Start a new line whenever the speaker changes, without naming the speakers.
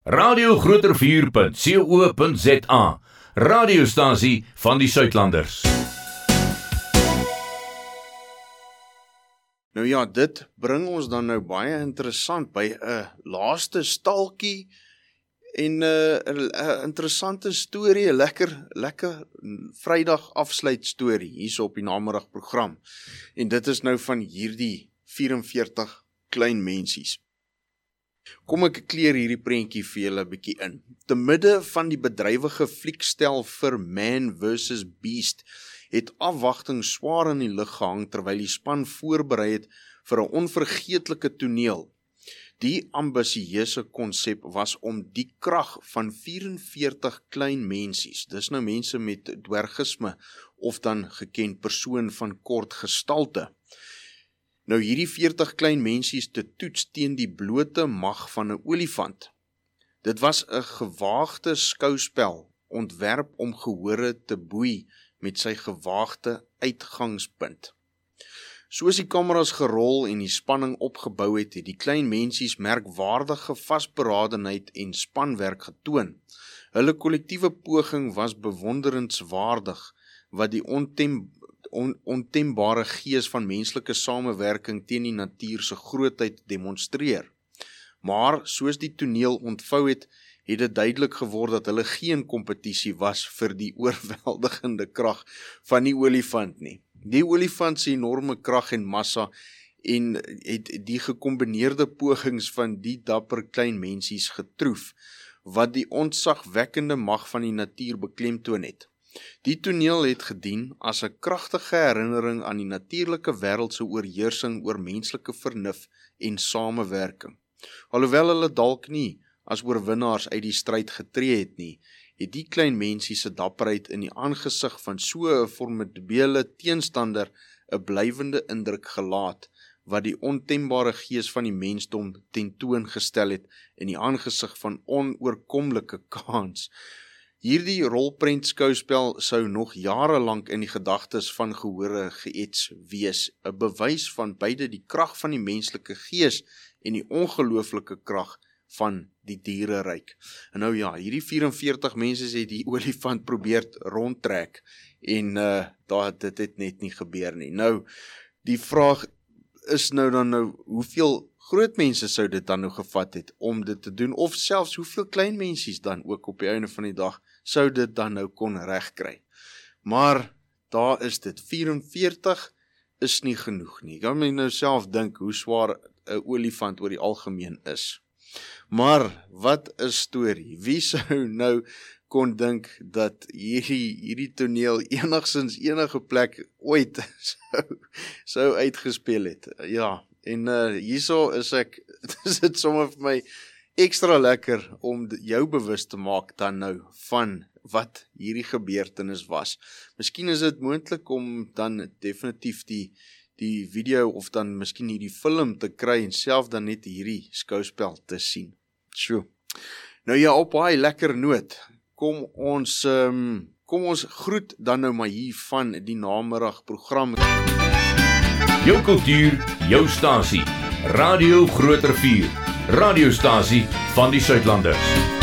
radiogrotervuur.co.za, radiostasie van die Suidlanders.
Nou ja, dit bring ons dan nou baie interessant by 'n laaste stalkie en 'n interessante storie, 'n lekker Vrydag afsluit storie hier op die namiddagprogram. En dit is nou van hierdie 44 klein mensies. Kom ek kleer hierdie prentjie vir julle 'n bietjie in. Te midde van die bedrywige fliekstel vir Man vs Beast het afwagting swaar in die lug gehang terwyl die span voorberei het vir 'n onvergeetlike toneel. Die ambisieuse konsep was om die krag van 44 klein mensies, dis nou mense met dwergisme of dan geken persoon van kort gestalte. Nou hierdie 40 klein mensies te toets teen die blote mag van 'n olifant. Dit was 'n gewaagde skouspel, ontwerp om gehore te boei met sy gewaagde uitgangspunt. Soos die kameras gerol en die spanning opgebou het, het die klein mensies merkwaardige vasberadenheid en spanwerk getoon. Hulle kollektiewe poging was bewonderenswaardig, wat die ontembare gees van menslike samewerking teen die natuur se grootheid demonstreer. Maar soos die toneel ontvou het, het dit duidelik geword dat hulle geen kompetisie was vir die oorweldigende krag van die olifant nie. Die olifant se enorme krag en massa en het die gekombineerde pogings van die dapper klein mensies getroef, wat die ontzagwekkende mag van die natuur beklemtoon het. Die toneel het gedien as 'n kragtige herinnering aan die natuurlike wêreld se oorheersing oor menslike vernuf en samewerking. Alhoewel hulle dalk nie as oorwinnaars uit die stryd getree het nie, het die klein mensie se dapperheid in die aangesig van so 'n formidabele teenstander 'n blywende indruk gelaat, wat die ontembare gees van die mensdom tentoongestel het in die aangesig van onoorkomlike kans. Hierdie rolprent skouspel sou nog jare lank in die gedagtes van gehore geets wees, 'n bewys van beide die krag van die menslike gees en die ongelooflike krag van die diereryk. En nou ja, hierdie 44 mense het die olifant probeer rondtrek en dit het net nie gebeur nie. Nou, die vraag is nou hoeveel groot mense sou dit dan nou gevat het om dit te doen, of selfs hoeveel klein mensies dan ook op die einde van die dag sou dit dan nou kon regkry. Maar daar is dit, 44 is nie genoeg nie. Ek kan my nou self dink hoe swaar 'n olifant oor die algemeen is. Maar wat 'n storie. Wie sou nou kon dink dat hierdie toneel enigsins enige plek ooit sou uitgespeel het. Ja, en hierso is ek, dit sommer vir my ekstra lekker om jou bewus te maak dan nou van wat hierdie gebeurtenis was. Miskien is dit moontlik om dan definitief die video of dan miskien hierdie film te kry en self dan net hierdie skouspel te sien. Sjoe. Nou ja, op baie lekker noot, kom ons groet dan nou maar hier van die namiddagprogram.
Jou kultuur, jou stasie, Radio Grotervuur, radiostasie van die Suidlanders.